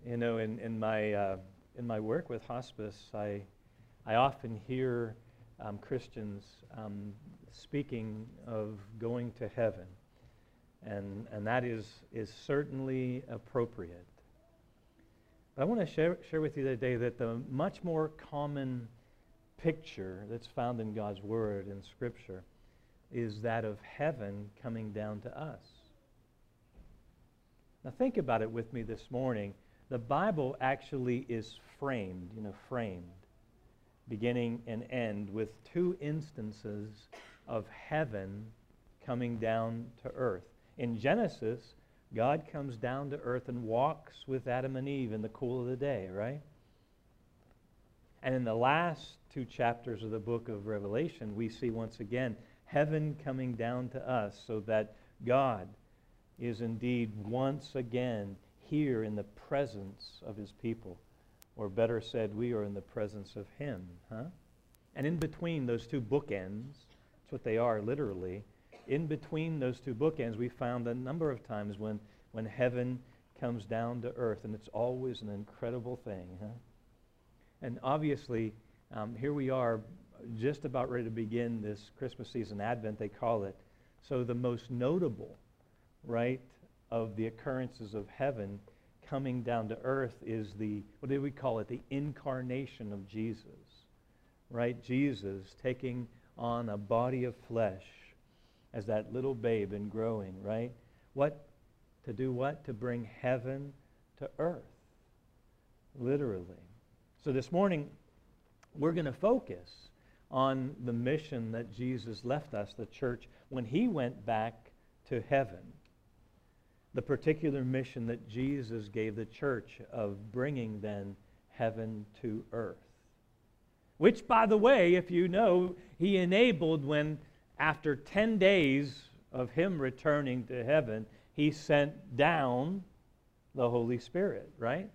You know, in my work with hospice, I often hear Christians speaking of going to heaven, and that is certainly appropriate. But I want to share with you today that the much more common picture that's found in God's Word in Scripture is that of heaven coming down to us. Now think about it with me this morning. The Bible actually is framed, beginning and end, with two instances of heaven coming down to earth. In Genesis, God comes down to earth and walks with Adam and Eve in the cool of the day, right? And in the last two chapters of the book of Revelation, we see once again heaven coming down to us, so that God is indeed once again here in the presence of His people. Or better said, we are in the presence of Him. And in between those two bookends, that's what they are literally, in between those two bookends, we found a number of times when heaven comes down to earth, and it's always an incredible thing. And obviously, here we are just about ready to begin this Christmas season, Advent they call it. So the most notable, right, of the occurrences of heaven coming down to earth is what do we call it? The incarnation of Jesus, right? Jesus taking on a body of flesh as that little babe and growing, right? To do what? To bring heaven to earth, literally. So this morning, we're going to focus on the mission that Jesus left us, the church, when He went back to heaven. The particular mission that Jesus gave the church of bringing then heaven to earth. Which, by the way, if you know, He enabled when, after 10 days of Him returning to heaven, He sent down the Holy Spirit, right?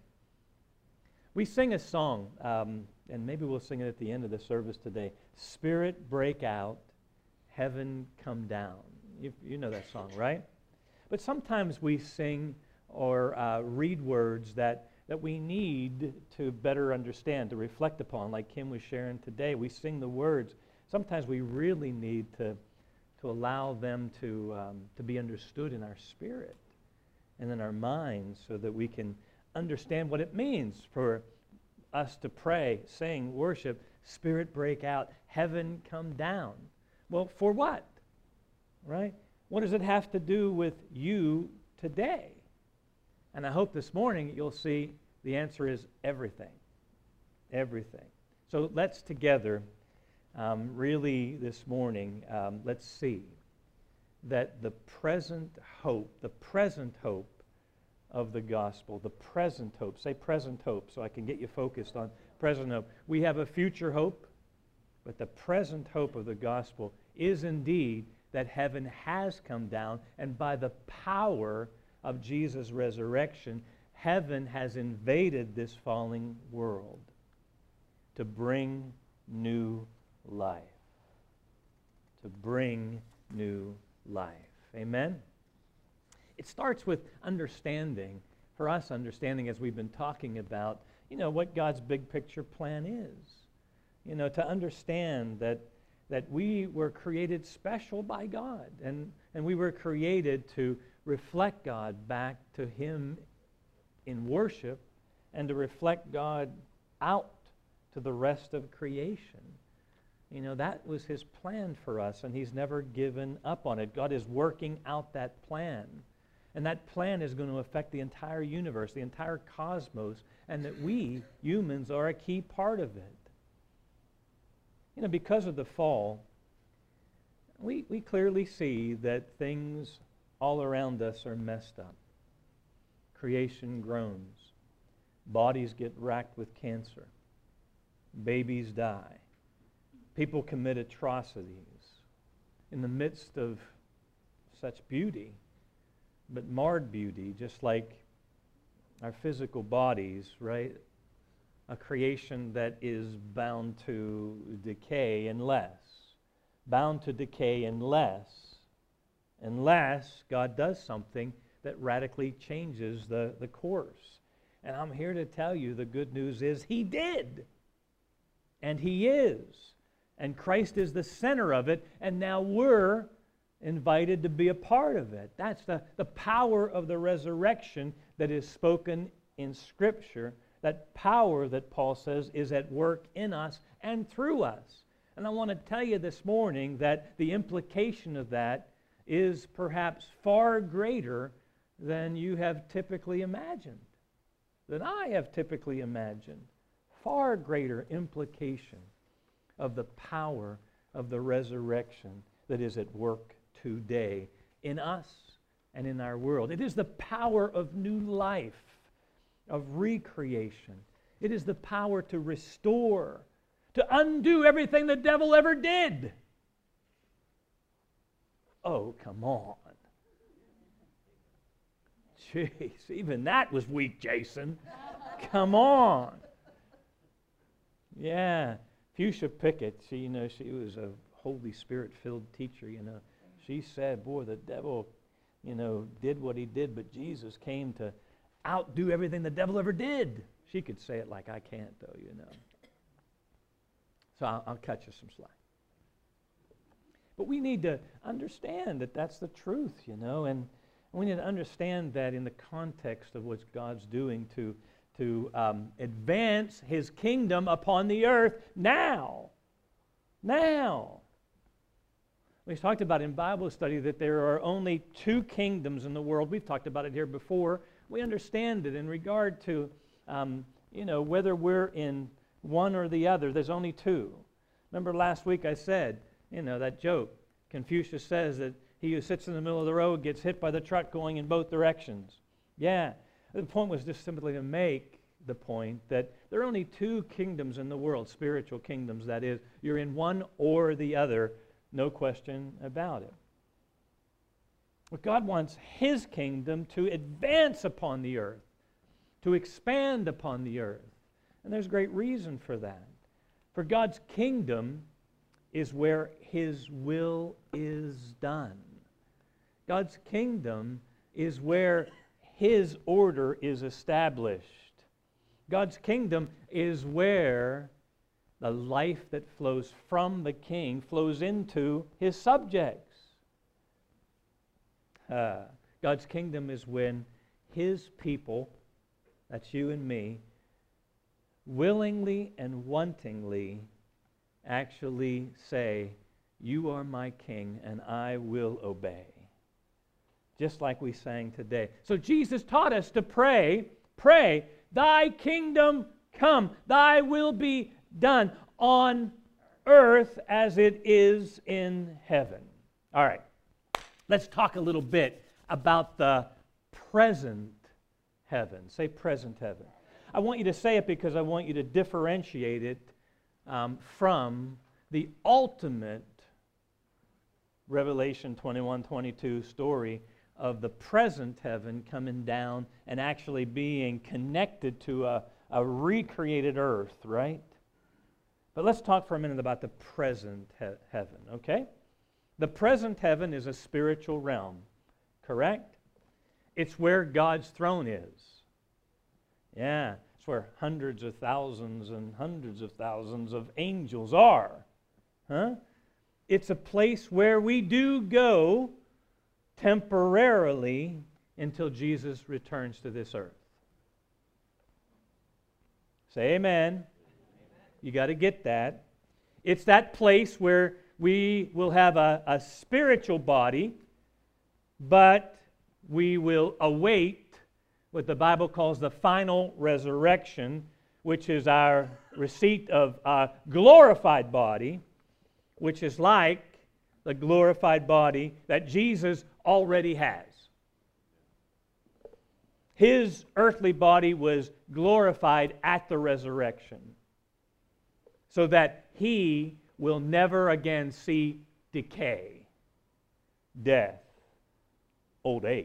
We sing a song, and maybe we'll sing it at the end of the service today. Spirit break out, heaven come down. You know that song, right? But sometimes we sing or read words that we need to better understand, to reflect upon, like Kim was sharing today. We sing the words. Sometimes we really need to allow them to be understood in our spirit and in our minds, so that we can understand what it means for us to pray, sing, worship, Spirit break out, heaven come down. Well, for what? Right? What does it have to do with you today? And I hope this morning you'll see the answer is everything. Everything. So let's together, really this morning, let's see that the present hope of the gospel, the present hope. Say present hope so I can get you focused on present hope. We have a future hope, but the present hope of the gospel is indeed that heaven has come down, and by the power of Jesus' resurrection, heaven has invaded this falling world to bring new life. To bring new life. Amen? It starts with understanding, for us understanding as we've been talking about, what God's big picture plan is. To understand that we were created special by God, and we were created to reflect God back to Him in worship, and to reflect God out to the rest of creation. That was His plan for us, and He's never given up on it. God is working out that plan. And that plan is going to affect the entire universe, the entire cosmos, and that we, humans, are a key part of it. Because of the fall, we clearly see that things all around us are messed up. Creation groans. Bodies get racked with cancer. Babies die. People commit atrocities in the midst of such beauty, but marred beauty, just like our physical bodies, right? A creation that is bound to decay bound to decay unless God does something that radically changes the course. And I'm here to tell you the good news is He did. And He is. And Christ is the center of it. And now we're invited to be a part of it. That's the power of the resurrection that is spoken in Scripture. That power that Paul says is at work in us and through us. And I want to tell you this morning that the implication of that is perhaps far greater than you have typically imagined, than I have typically imagined. Far greater implication of the power of the resurrection that is at work today in us and in our world. It is the power of new life, of recreation. It is the power to restore, to undo everything the devil ever did. Oh, come on. Jeez, even that was weak, Jason. Come on. Yeah, Fuchsia Pickett, she was a Holy Spirit-filled teacher, She said, boy, the devil, did what he did, but Jesus came to outdo everything the devil ever did. She could say it like I can't, though, So I'll cut you some slack. But we need to understand that that's the truth, and we need to understand that in the context of what God's doing to advance His kingdom upon the earth now. Now. We've talked about in Bible study that there are only two kingdoms in the world. We've talked about it here before. We understand it in regard to, whether we're in one or the other. There's only two. Remember last week I said, that joke. Confucius says that he who sits in the middle of the road gets hit by the truck going in both directions. Yeah. The point was just simply to make the point that there are only two kingdoms in the world, spiritual kingdoms, that is. You're in one or the other, no question about it. But God wants His kingdom to advance upon the earth, to expand upon the earth. And there's great reason for that. For God's kingdom is where His will is done. God's kingdom is where His order is established. God's kingdom is where the life that flows from the king flows into his subjects. God's kingdom is when His people, that's you and me, willingly and wantingly actually say, you are my king and I will obey. Just like we sang today. So Jesus taught us to pray, thy kingdom come, thy will be done on earth as it is in heaven. All right, let's talk a little bit about the present heaven. Say present heaven. I want you to say it because I want you to differentiate it from the ultimate Revelation 21-22 story of the present heaven coming down and actually being connected to a recreated earth, right? But let's talk for a minute about the present heaven, okay? The present heaven is a spiritual realm, correct? It's where God's throne is. Yeah, it's where hundreds of thousands and hundreds of thousands of angels are. Huh? It's a place where we do go temporarily until Jesus returns to this earth. Say amen. You got to get that. It's that place where we will have a spiritual body, but we will await what the Bible calls the final resurrection, which is our receipt of a glorified body, which is like the glorified body that Jesus already has. His earthly body was glorified at the resurrection, so that He will never again see decay, death, old age.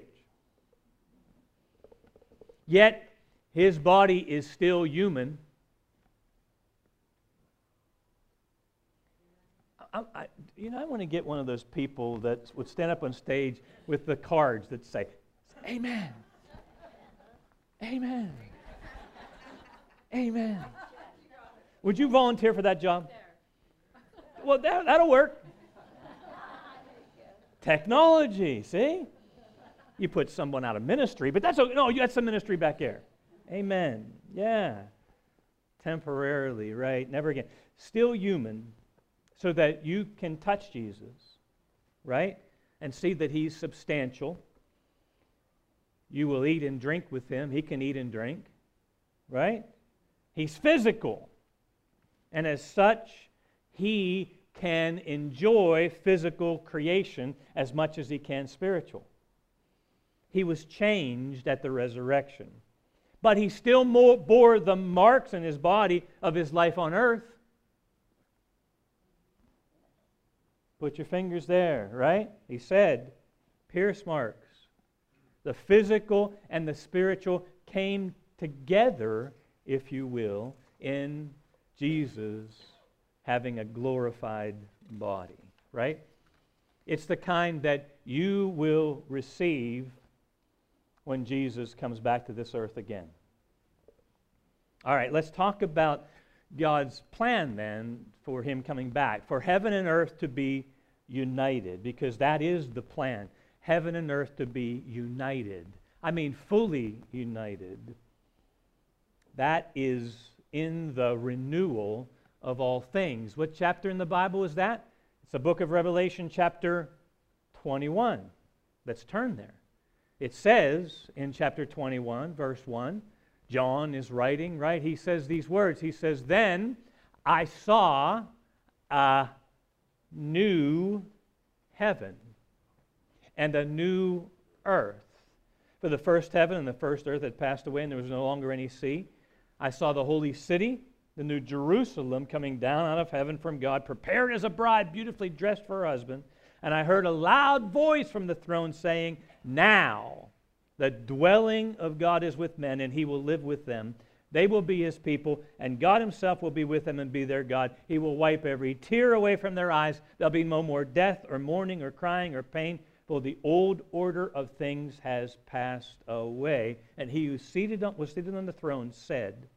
Yet, His body is still human. I want to get one of those people that would stand up on stage with the cards that say, Amen. Amen. Amen. Would you volunteer for that job? Well, that'll work. Technology, see? You put someone out of ministry, but that's the ministry back there. Amen. Yeah. Temporarily, right? Never again. Still human, so that you can touch Jesus, right? And see that He's substantial. You will eat and drink with Him. He can eat and drink, right? He's physical. And as such, He can enjoy physical creation as much as He can spiritual. He was changed at the resurrection. But He still bore the marks in His body of His life on earth. Put your fingers there, right? He said, pierce marks. The physical and the spiritual came together, if you will, in Jesus having a glorified body, right? It's the kind that you will receive when Jesus comes back to this earth again. All right, let's talk about God's plan then for Him coming back, for heaven and earth to be united, because that is the plan. Heaven and earth to be united. I mean, fully united. That is in the renewal of all things. What chapter in the Bible is that? It's the book of Revelation, chapter 21. Let's turn there. It says in chapter 21, verse 1, John is writing, right? He says these words. He says, "Then I saw a new heaven and a new earth. For the first heaven and the first earth had passed away, and there was no longer any sea. I saw the holy city, the new Jerusalem, coming down out of heaven from God, prepared as a bride, beautifully dressed for her husband. And I heard a loud voice from the throne saying, 'Now the dwelling of God is with men, and He will live with them. They will be His people, and God Himself will be with them and be their God. He will wipe every tear away from their eyes. There'll be no more death or mourning or crying or pain, for the old order of things has passed away.' And He who was seated on the throne said,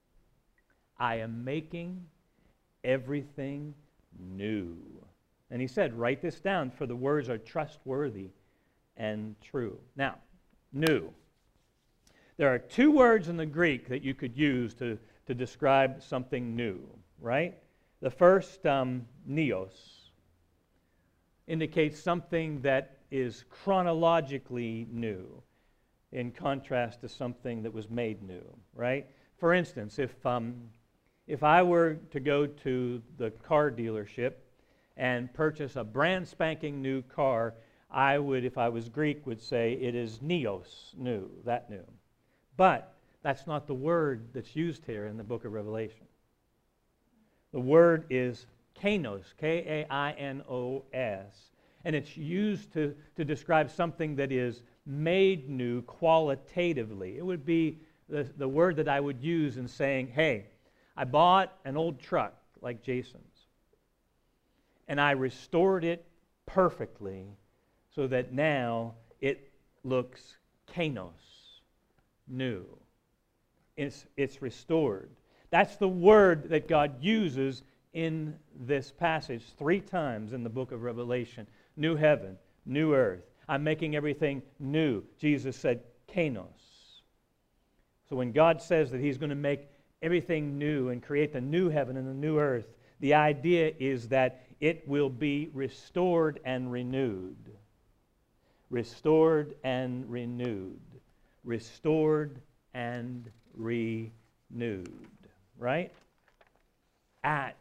'I am making everything new.' And He said, 'Write this down, for the words are trustworthy and true.'" Now, new. There are two words in the Greek that you could use to describe something new, right? The first, neos, indicates something that is chronologically new, in contrast to something that was made new, right? For instance, if I were to go to the car dealership and purchase a brand spanking new car, I would, if I was Greek, would say it is neos, new, that new. But that's not the word that's used here in the book of Revelation. The word is kainos, K-A-I-N-O-S, and it's used to describe something that is made new qualitatively. It would be the word that I would use in saying, hey, I bought an old truck like Jason's, and I restored it perfectly so that now it looks kainos, new. It's restored. That's the word that God uses in this passage 3 times in the book of Revelation. New heaven, new earth. I'm making everything new. Jesus said kainos. So when God says that He's going to make everything new and create the new heaven and the new earth, the idea is that it will be restored and renewed. Restored and renewed. Restored and renewed. Right? At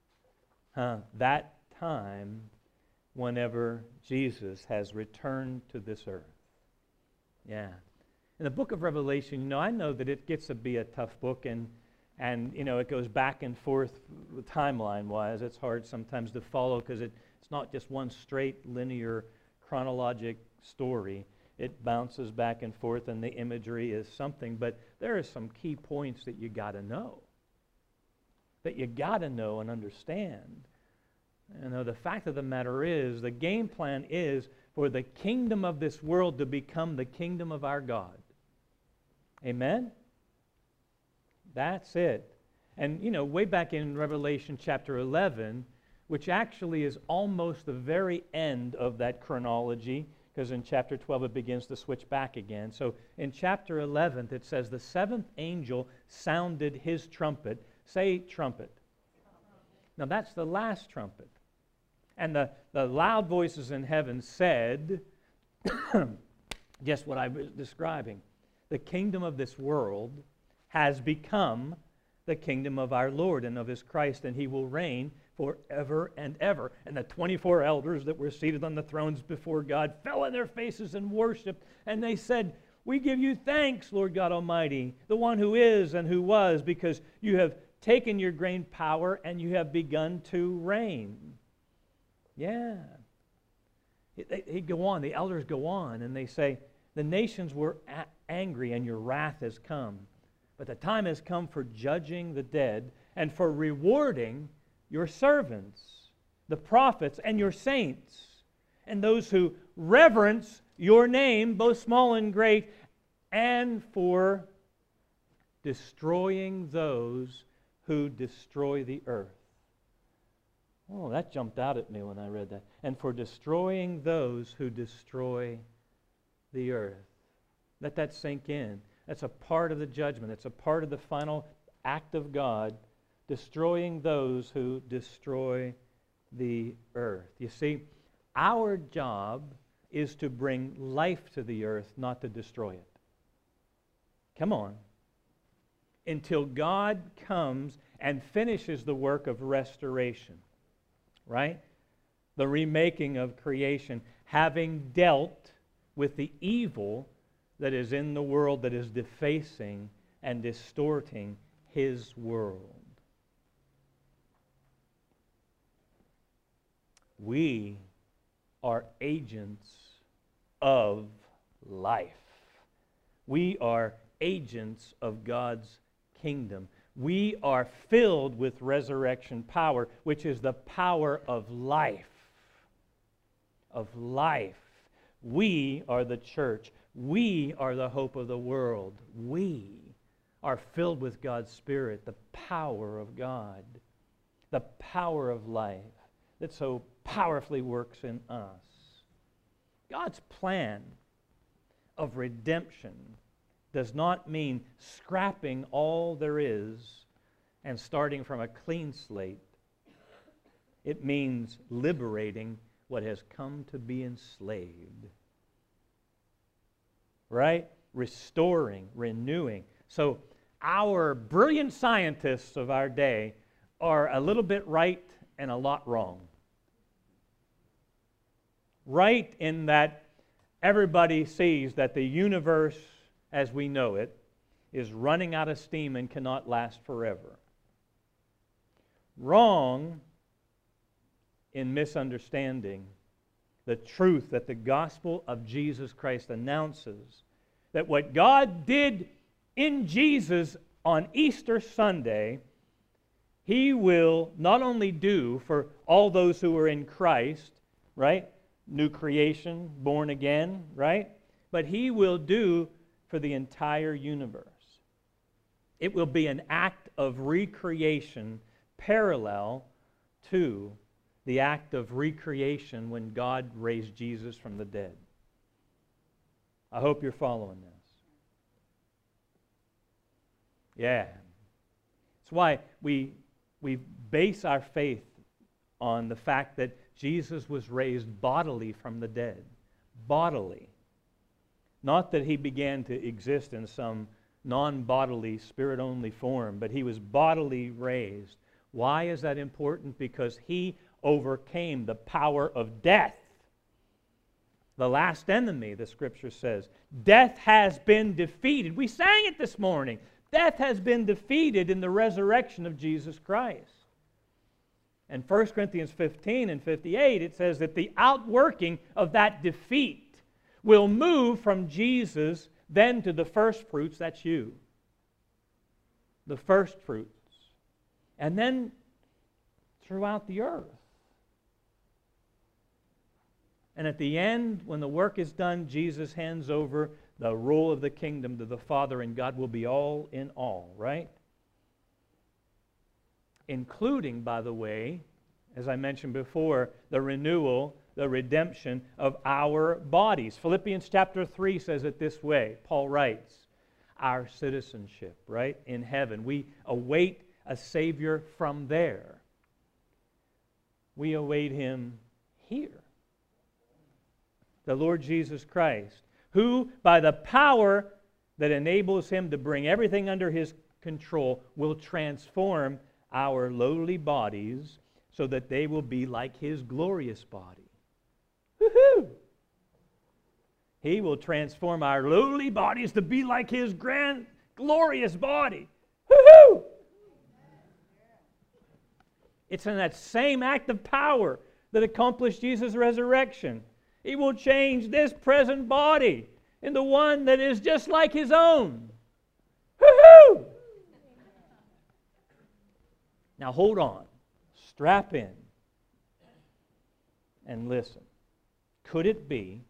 that time, whenever Jesus has returned to this earth. Yeah. In the book of Revelation, I know that it gets to be a tough book, and it goes back and forth timeline-wise. It's hard sometimes to follow because it's not just one straight, linear, chronologic story. It bounces back and forth, and the imagery is something. But there are some key points that you got to know. That you got to know and understand. The fact of the matter is, the game plan is for the kingdom of this world to become the kingdom of our God. Amen? That's it. And, way back in Revelation chapter 11, which actually is almost the very end of that chronology, because in chapter 12 it begins to switch back again. So in chapter 11 it says, the seventh angel sounded his trumpet. Say trumpet. Now that's the last trumpet. And the loud voices in heaven said, guess what I was describing? The kingdom of this world has become the kingdom of our Lord and of His Christ, and He will reign forever and ever. And the 24 elders that were seated on the thrones before God fell on their faces and worshiped, and they said, we give you thanks, Lord God Almighty, the one who is and who was, because you have taken your great power and you have begun to reign. Yeah. They go on, the elders go on, and they say, the nations were angry and your wrath has come. But the time has come for judging the dead and for rewarding your servants, the prophets and your saints, and those who reverence your name, both small and great, and for destroying those who destroy the earth. Oh, that jumped out at me when I read that. And for destroying those who destroy the earth. Let that sink in. That's a part of the judgment. It's a part of the final act of God, destroying those who destroy the earth. You see, our job is to bring life to the earth, not to destroy it. Come on. Until God comes and finishes the work of restoration, right? The remaking of creation, having dealt with the evil that is in the world that is defacing and distorting His world. We are agents of life. We are agents of God's kingdom. We are filled with resurrection power, which is the power of life. Of life. We are the church. We are the hope of the world. We are filled with God's Spirit, the power of God, the power of life that so powerfully works in us. God's plan of redemption does not mean scrapping all there is and starting from a clean slate. It means liberating what has come to be enslaved. Right? Restoring, renewing. So our brilliant scientists of our day are a little bit right and a lot wrong. Right in that everybody sees that the universe as we know it is running out of steam and cannot last forever. Wrong in misunderstanding the truth that the gospel of Jesus Christ announces, that what God did in Jesus on Easter Sunday, He will not only do for all those who are in Christ, right? New creation, born again, right? But He will do for the entire universe. It will be an act of recreation parallel to the act of recreation when God raised Jesus from the dead. I hope you're following this. Yeah. That's why we base our faith on the fact that Jesus was raised bodily from the dead. Bodily. Not that He began to exist in some non-bodily, spirit-only form, but He was bodily raised. Why is that important? Because He overcame the power of death. The last enemy, the Scripture says. Death has been defeated. We sang it this morning. Death has been defeated in the resurrection of Jesus Christ. And 1 Corinthians 15 and 58, it says that the outworking of that defeat will move from Jesus then to the first fruits, that's you. The first fruits. And then throughout the earth. And at the end, when the work is done, Jesus hands over the rule of the kingdom to the Father, and God will be all in all, right? including, by the way, as I mentioned before, the renewal, the redemption of our bodies. Philippians chapter 3 says it this way. Paul writes, our citizenship, right, in heaven. We await a Savior from there. We await Him here. The Lord Jesus Christ, who by the power that enables Him to bring everything under His control will transform our lowly bodies so that they will be like His glorious body. Woohoo! He will transform our lowly bodies to be like His grand, glorious body. Woohoo! It's in that same act of power that accomplished Jesus' resurrection. He will change this present body into one that is just like His own. Woohoo! Now hold on. Strap in. And listen. Could it be,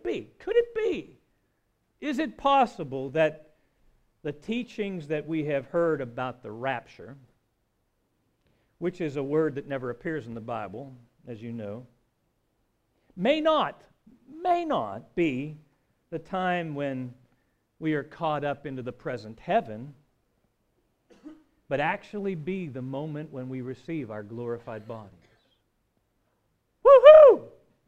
is it possible that the teachings that we have heard about the rapture, which is a word that never appears in the Bible, as you know, may not be the time when we are caught up into the present heaven, but actually be the moment when we receive our glorified bodies. Woohoo!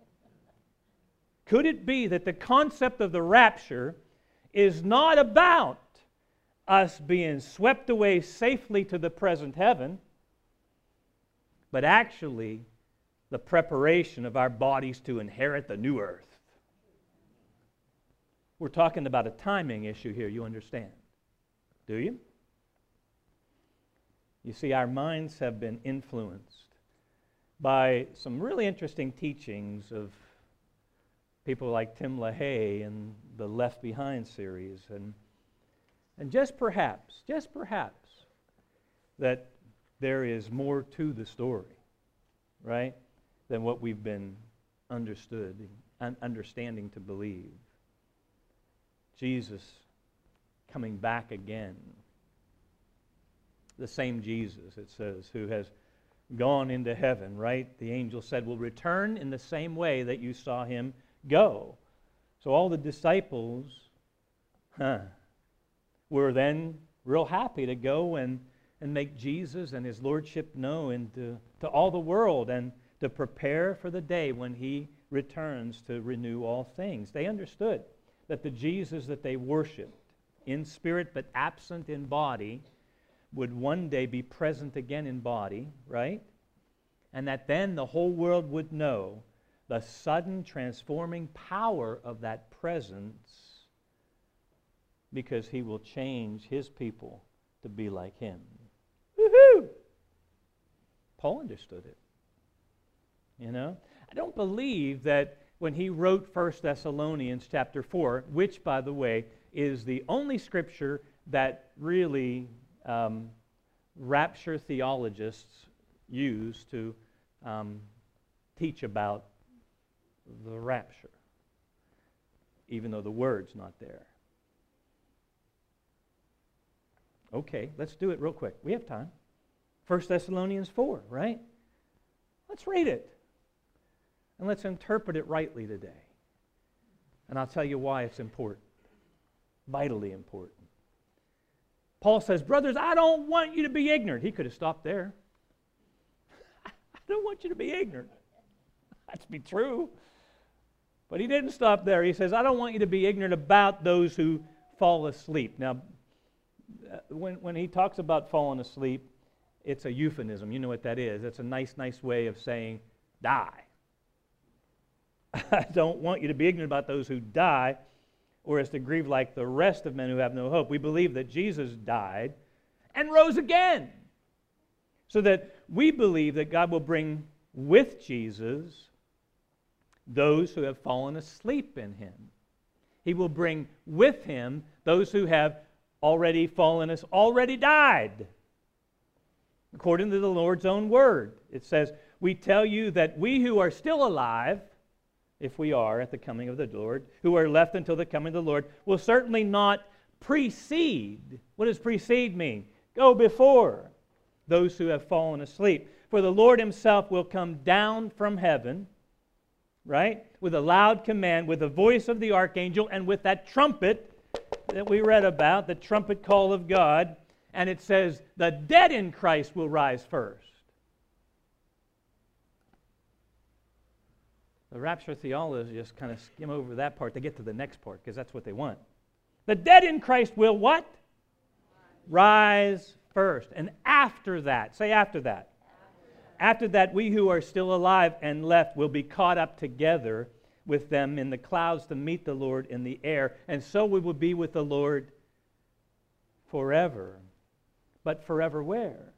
Could it be that the concept of the rapture is not about us being swept away safely to the present heaven, but actually the preparation of our bodies to inherit the new earth? We're talking about a timing issue here, you understand? Do you? You see, our minds have been influenced by some really interesting teachings of people like Tim LaHaye and the Left Behind series, and just perhaps, that there is more to the story, right, than what we've been understanding to believe. Jesus coming back again. The same Jesus, it says, who has gone into heaven, right? The angel said, will return in the same way that you saw Him go. So all the disciples were then real happy to go and make Jesus and His Lordship known to all the world and to prepare for the day when He returns to renew all things. They understood that the Jesus that they worshiped, in spirit but absent in body, would one day be present again in body, right? And that then the whole world would know the sudden transforming power of that presence, because He will change His people to be like Him. Woohoo! Paul understood it. You know? I don't believe that when he wrote 1 Thessalonians chapter 4, which, by the way, is the only scripture that really rapture theologists use to teach about the rapture, even though the word's not there. Okay, let's do it real quick. We have time. 1 Thessalonians 4, right? Let's read it. And let's interpret it rightly today. And I'll tell you why it's important. Vitally important. Paul says, brothers, I don't want you to be ignorant. He could have stopped there. I don't want you to be ignorant. That's be true. But he didn't stop there. He says, I don't want you to be ignorant about those who fall asleep. Now, when he talks about falling asleep, it's a euphemism. You know what that is. It's a nice way of saying die. I don't want you to be ignorant about those who die, or as to grieve like the rest of men who have no hope. We believe that Jesus died and rose again, so that we believe that God will bring with Jesus those who have fallen asleep in Him. He will bring with Him those who have already died. According to the Lord's own word, it says, we tell you that we who are still alive, if we are at the coming of the Lord, who are left until the coming of the Lord, will certainly not precede. What does precede mean? Go before. those who have fallen asleep. For the Lord himself will come down from heaven, right, with a loud command, with the voice of the archangel, and with that trumpet that we read about, the trumpet call of God. And it says, the dead in Christ will rise first. The rapture theologists just kind of skim over that part. They get to the next part because that's what they want. The dead in Christ will what? Rise first. And after that, say after that. After that, we who are still alive and left will be caught up together with them in the clouds to meet the Lord in the air. And so we will be with the Lord forever. But forever where?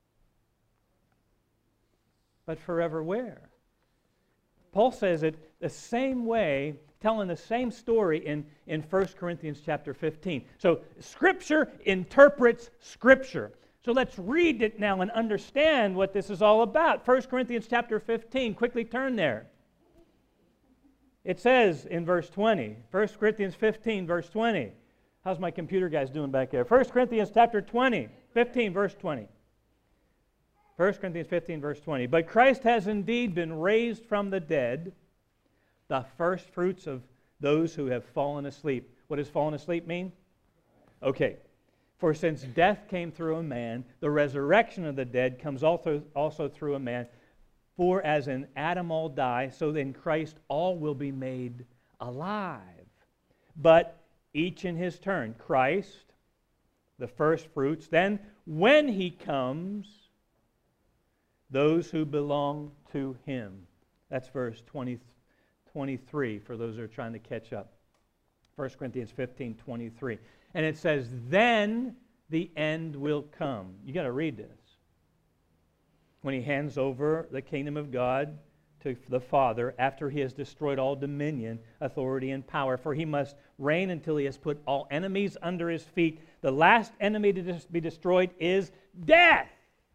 But forever where? Paul says it the same way, telling the same story in 1 Corinthians chapter 15. So Scripture interprets Scripture. So let's read it now and understand what this is all about. 1 Corinthians chapter 15, quickly turn there. It says in verse 20, 1 Corinthians 15, verse 20. How's my computer guys doing back there? 1 Corinthians chapter 15, verse 20. 1 Corinthians 15, verse 20. But Christ has indeed been raised from the dead, the first fruits of those who have fallen asleep. What does fallen asleep mean? Okay. For since death came through a man, the resurrection of the dead comes also through a man. For as in Adam all die, so in Christ all will be made alive. But each in his turn. Christ, the first fruits. Then when he comes, those who belong to him. That's verse 23 for those who are trying to catch up. 1 Corinthians 15, 23. And it says, then the end will come. You got to read this. When he hands over the kingdom of God to the Father after he has destroyed all dominion, authority, and power. For he must reign until he has put all enemies under his feet. The last enemy to be destroyed is death.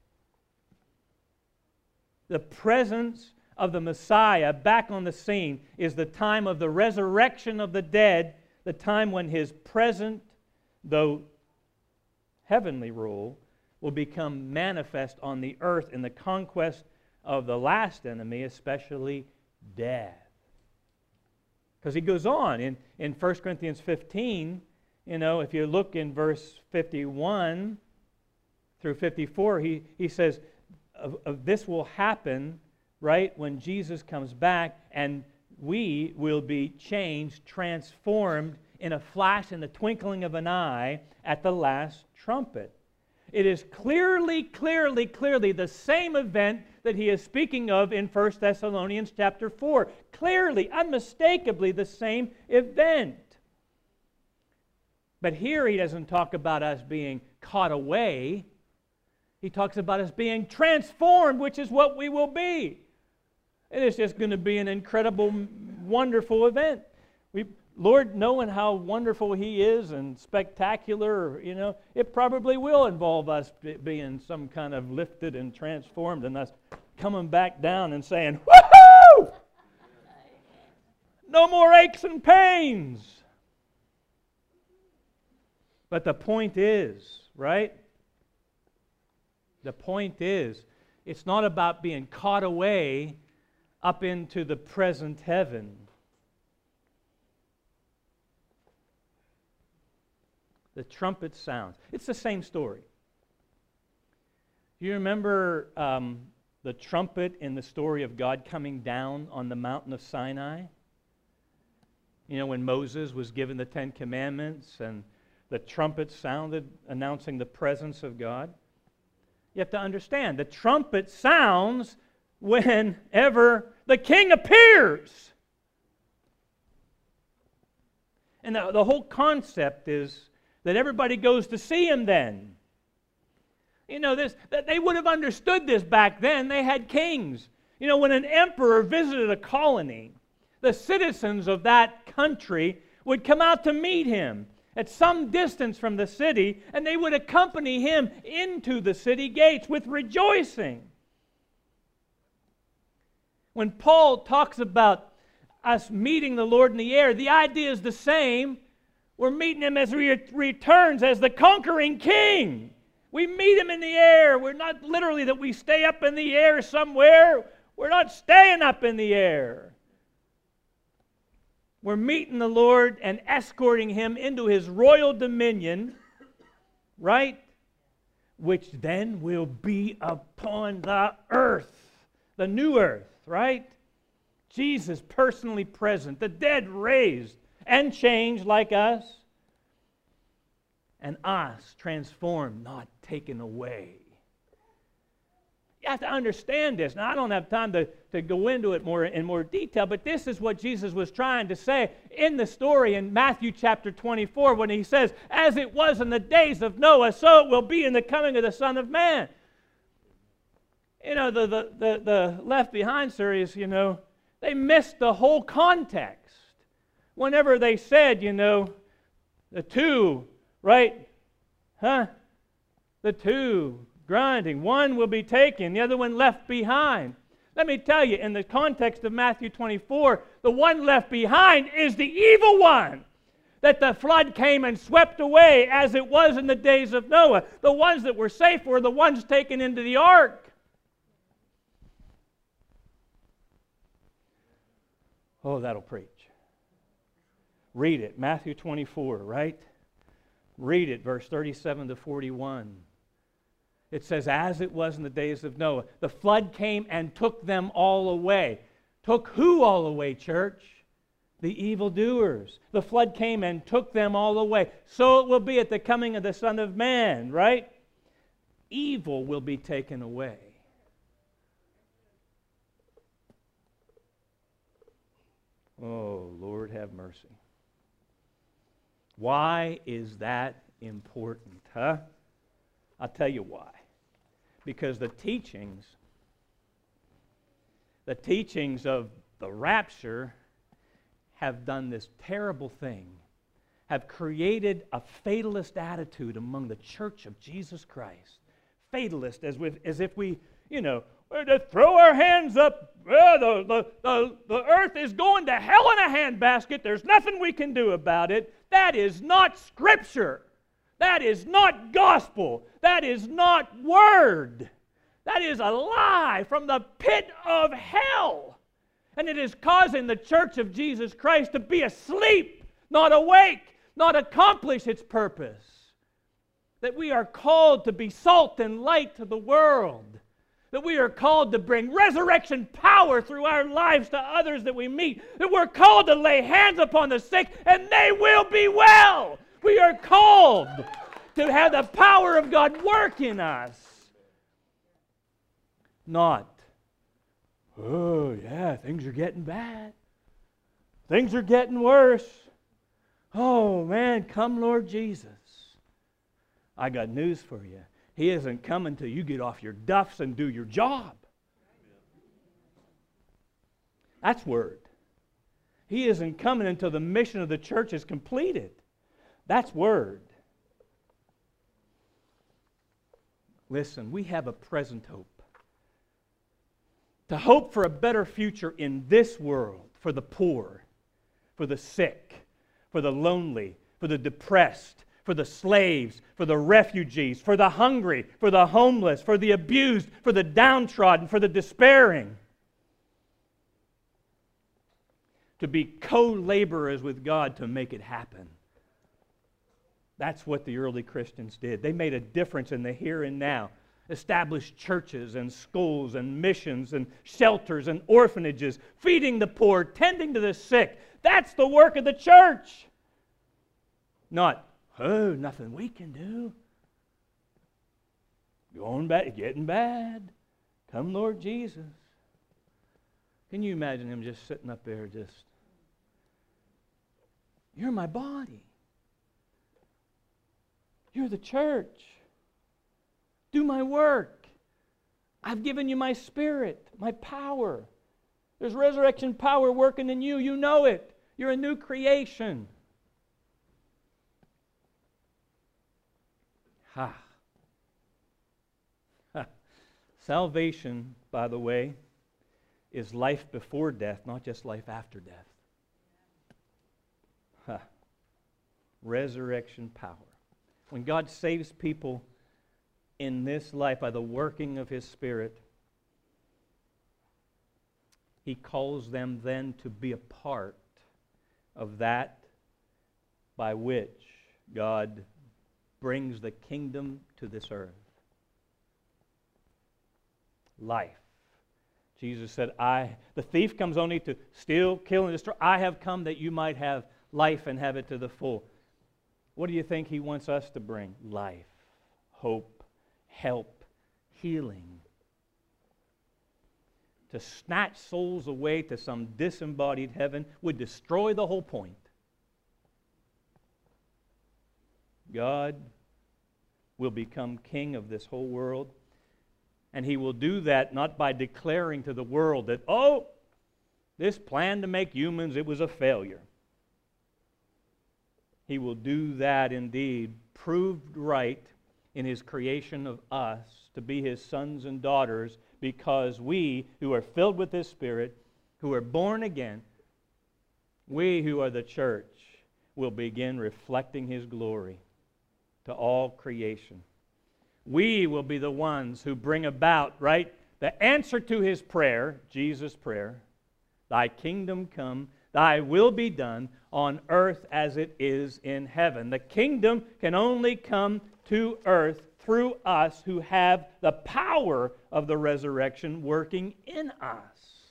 The presence of the Messiah back on the scene is the time of the resurrection of the dead, the time when his present, though heavenly rule, will become manifest on the earth in the conquest of the last enemy, especially death. Because he goes on in 1 Corinthians 15, if you look in verse 51 through 54, he says, of this will happen, right, when Jesus comes back, and we will be changed, transformed in a flash, in the twinkling of an eye, at the last trumpet. It is clearly the same event that he is speaking of in 1 Thessalonians chapter 4. Clearly, unmistakably the same event. But here he doesn't talk about us being caught away. He talks about us being transformed, which is what we will be. It is just going to be an incredible, wonderful event. Lord, knowing how wonderful he is and spectacular, it probably will involve us being some kind of lifted and transformed and us coming back down and saying, woohoo! No more aches and pains. But the point is, right? The point is, it's not about being caught away up into the present heaven. The trumpet sounds. It's the same story. Do you remember the trumpet in the story of God coming down on the mountain of Sinai? When Moses was given the Ten Commandments and the trumpet sounded announcing the presence of God? You have to understand, the trumpet sounds whenever the king appears. And the whole concept is that everybody goes to see him then. They would have understood this back then. They had kings. When an emperor visited a colony, the citizens of that country would come out to meet him at some distance from the city, and they would accompany him into the city gates with rejoicing. When Paul talks about us meeting the Lord in the air, the idea is the same. We're meeting him as he returns as the conquering king. We meet Him in the air. We're not literally that we stay up in the air somewhere. We're not staying up in the air. We're meeting the Lord and escorting Him into His royal dominion, right? Which then will be upon the earth, the new earth, right? Jesus personally present, the dead raised and changed like us, and us transformed, not taken away. You have to understand this. Now, I don't have time to go into it in more detail, but this is what Jesus was trying to say in the story in Matthew chapter 24 when He says, as it was in the days of Noah, so it will be in the coming of the Son of Man. You know, the Left Behind series, you know, they missed the whole context. Whenever they said, you know, the two, right? The two grinding. One will be taken, the other one left behind. Let me tell you, in the context of Matthew 24, the one left behind is the evil one that the flood came and swept away as it was in the days of Noah. The ones that were safe were the ones taken into the ark. Oh, that'll preach. Read it, Matthew 24, right? Read it, verse 37 to 41. It says, as it was in the days of Noah, the flood came and took them all away. Took who all away, church? The evildoers. The flood came and took them all away. So it will be at the coming of the Son of Man, right? Evil will be taken away. Oh, Lord, have mercy. Why is that important, huh? I'll tell you why. Because the teachings of the rapture have done this terrible thing, have created a fatalist attitude among the church of Jesus Christ. Fatalist, as if we, you know, we're to throw our hands up. The earth is going to hell in a handbasket. There's nothing we can do about it. That is not Scripture. That is not gospel. That is not word. That is a lie from the pit of hell. And it is causing the church of Jesus Christ to be asleep, not awake, not accomplish its purpose. That we are called to be salt and light to the world. That we are called to bring resurrection power through our lives to others that we meet. That we're called to lay hands upon the sick and they will be well. We are called to have the power of God work in us. Not, oh yeah, things are getting bad. Things are getting worse. Oh man, come Lord Jesus. I got news for you. He isn't coming till you get off your duffs and do your job. That's word. He isn't coming until the mission of the church is completed. That's word. Listen, we have a present hope. To hope for a better future in this world for the poor, for the sick, for the lonely, for the depressed, for the slaves, for the refugees, for the hungry, for the homeless, for the abused, for the downtrodden, for the despairing. To be co-laborers with God to make it happen. That's what the early Christians did. They made a difference in the here and now. Established churches and schools and missions and shelters and orphanages, feeding the poor, tending to the sick. That's the work of the church. Not, oh, nothing we can do. Going bad, getting bad. Come, Lord Jesus. Can you imagine him just sitting up there just, you're my body. You're the church. Do my work. I've given you my spirit, my power. There's resurrection power working in you. You know it. You're a new creation. Ha. Ha. Salvation, by the way, is life before death, not just life after death. Ha. Resurrection power. When God saves people, in this life by the working of His Spirit, He calls them then to be a part of that by which God brings the kingdom to this earth. Life. Jesus said, the thief comes only to steal, kill, and destroy. I have come that you might have life and have it to the full. What do you think He wants us to bring? Life, hope, help, healing. To snatch souls away to some disembodied heaven would destroy the whole point. God will become king of this whole world, and He will do that not by declaring to the world that, oh, this plan to make humans, it was a failure. He will do that indeed, proved right in His creation of us to be His sons and daughters, because we who are filled with His Spirit, who are born again, we who are the church, will begin reflecting His glory to all creation. We will be the ones who bring about, right, the answer to His prayer, Jesus' prayer, Thy kingdom come, Thy will be done on earth as it is in heaven. The kingdom can only come to earth through us who have the power of the resurrection working in us.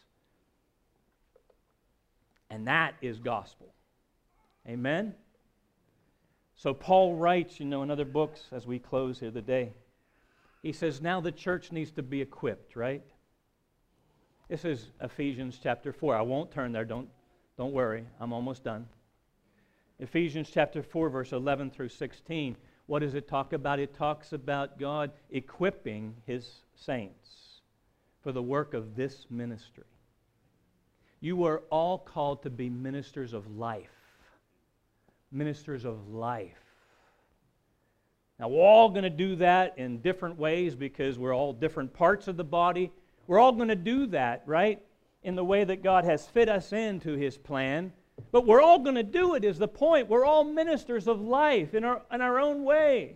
And that is gospel. Amen? So Paul writes, in other books as we close here today. He says now the church needs to be equipped, right? This is Ephesians chapter 4. I won't turn there. Don't worry. I'm almost done. Ephesians chapter 4, verse 11 through 16. What does it talk about? It talks about God equipping His saints for the work of this ministry. You are all called to be ministers of life. Ministers of life. Now, we're all going to do that in different ways because we're all different parts of the body. We're all going to do that, right, in the way that God has fit us into His plan. But we're all going to do it is the point. We're all ministers of life in our own way.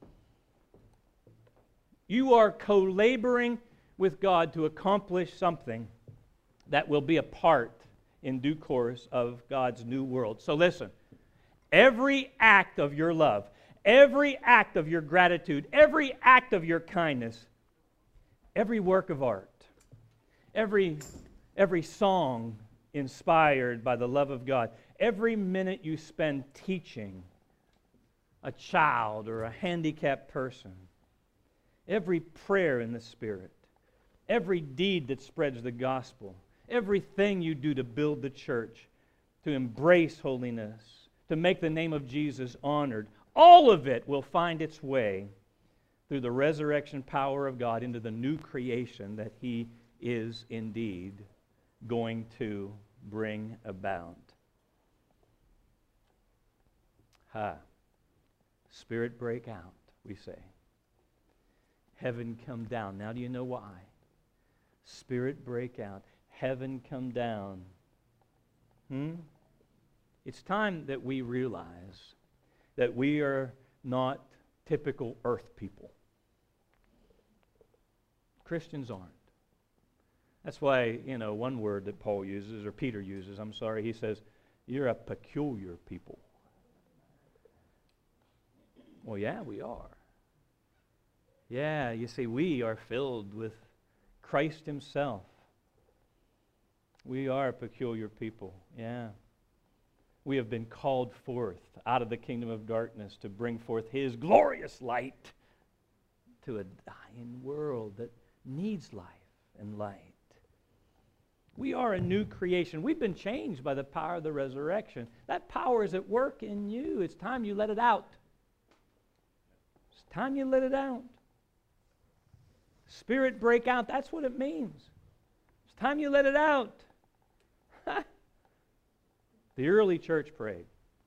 You are co-laboring with God to accomplish something that will be a part in due course of God's new world. So listen, every act of your love, every act of your gratitude, every act of your kindness, every work of art, every song inspired by the love of God, every minute you spend teaching a child or a handicapped person, every prayer in the Spirit, every deed that spreads the gospel, everything you do to build the church, to embrace holiness, to make the name of Jesus honored, all of it will find its way through the resurrection power of God into the new creation that He is indeed going to bring about. Spirit break out, we say. Heaven come down. Now do you know why? Spirit break out. Heaven come down. It's time that we realize that we are not typical earth people. Christians aren't. That's why, one word that Paul uses, or Peter uses, he says, you're a peculiar people. Well, yeah, we are. Yeah, you see, we are filled with Christ Himself. We are a peculiar people, yeah. We have been called forth out of the kingdom of darkness to bring forth His glorious light to a dying world that needs life and light. We are a new creation. We've been changed by the power of the resurrection. That power is at work in you. It's time you let it out. It's time you let it out. Spirit break out. That's what it means. It's time you let it out. The early church prayed.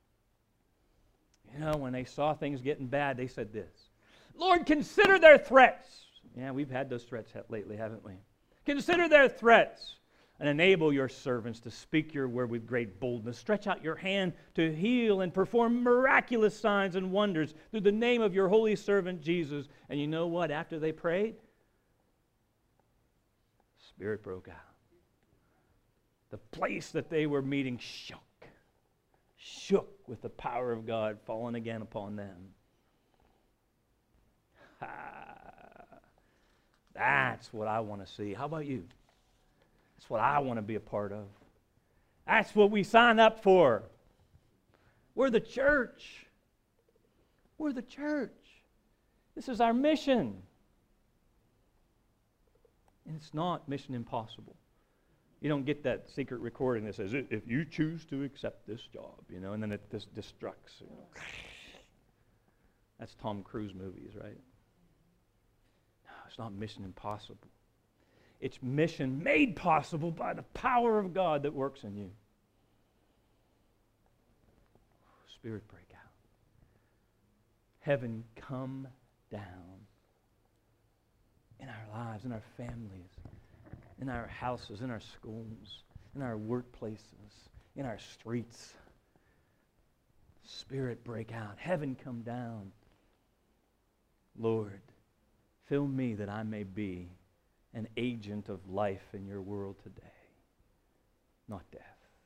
When they saw things getting bad, they said this: Lord, consider their threats. Yeah, we've had those threats lately, haven't we? Consider their threats. And enable your servants to speak your word with great boldness. Stretch out your hand to heal and perform miraculous signs and wonders through the name of your holy servant Jesus. And you know what? After they prayed, the Spirit broke out. The place that they were meeting shook with the power of God falling again upon them. That's what I want to see. How about you? That's what I want to be a part of. That's what we sign up for. We're the church. We're the church. This is our mission. And it's not mission impossible. You don't get that secret recording that says, if you choose to accept this job, and then it just destructs. That's Tom Cruise movies, right? No, it's not mission impossible. It's mission made possible by the power of God that works in you. Spirit break out. Heaven come down in our lives, in our families, in our houses, in our schools, in our workplaces, in our streets. Spirit break out. Heaven come down. Lord, fill me that I may be an agent of life in your world today, not death.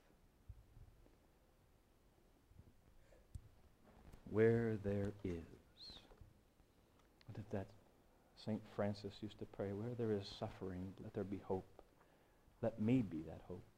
Where there is, what did that St. Francis used to pray? Where there is suffering, let there be hope. Let me be that hope.